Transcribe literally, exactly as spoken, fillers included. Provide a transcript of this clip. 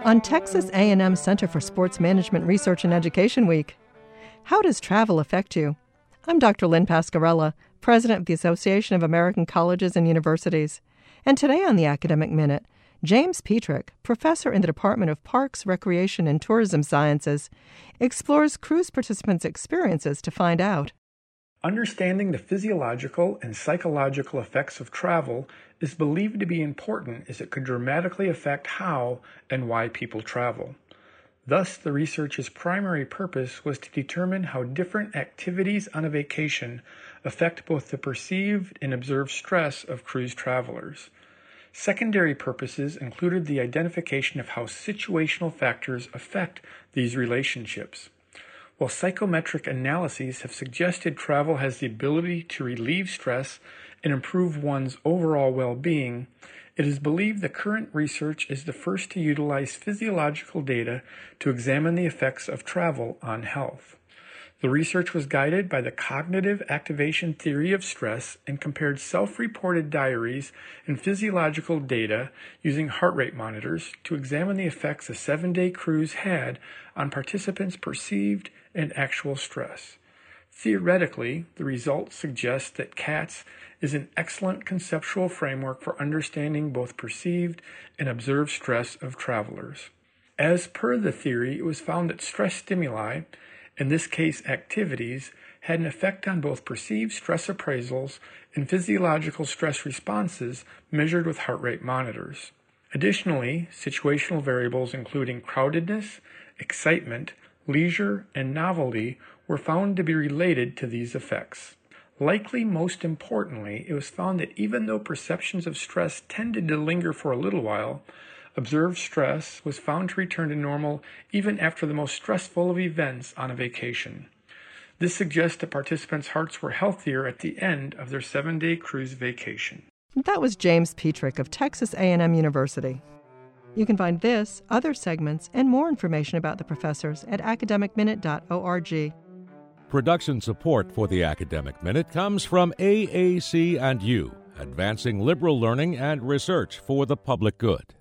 On Texas A and M Center for Sports Management Research and Education Week. How does travel affect you? I'm Doctor Lynn Pascarella, President of the Association of American Colleges and Universities. And today on the Academic Minute, James Petrick, professor in the Department of Parks, Recreation, and Tourism Sciences, explores cruise participants' experiences to find out. Understanding the physiological and psychological effects of travel is believed to be important as it could dramatically affect how and why people travel. Thus, the research's primary purpose was to determine how different activities on a vacation affect both the perceived and observed stress of cruise travelers. Secondary purposes included the identification of how situational factors affect these relationships. While psychometric analyses have suggested travel has the ability to relieve stress and improve one's overall well-being, it is believed the current research is the first to utilize physiological data to examine the effects of travel on health. The research was guided by the cognitive activation theory of stress and compared self-reported diaries and physiological data using heart rate monitors to examine the effects a seven-day cruise had on participants' perceived and actual stress. Theoretically, the results suggest that C A T S is an excellent conceptual framework for understanding both perceived and observed stress of travelers. As per the theory, it was found that stress stimuli, in this case activities, had an effect on both perceived stress appraisals and physiological stress responses measured with heart rate monitors. Additionally, situational variables including crowdedness, excitement, leisure, and novelty were found to be related to these effects. Likely most importantly, it was found that even though perceptions of stress tended to linger for a little while, observed stress was found to return to normal even after the most stressful of events on a vacation. This suggests that participants' hearts were healthier at the end of their seven-day cruise vacation. That was James Petrick of Texas A and M University. You can find this, other segments, and more information about the professors at academic minute dot org. Production support for the Academic Minute comes from A A C and U, advancing liberal learning and research for the public good.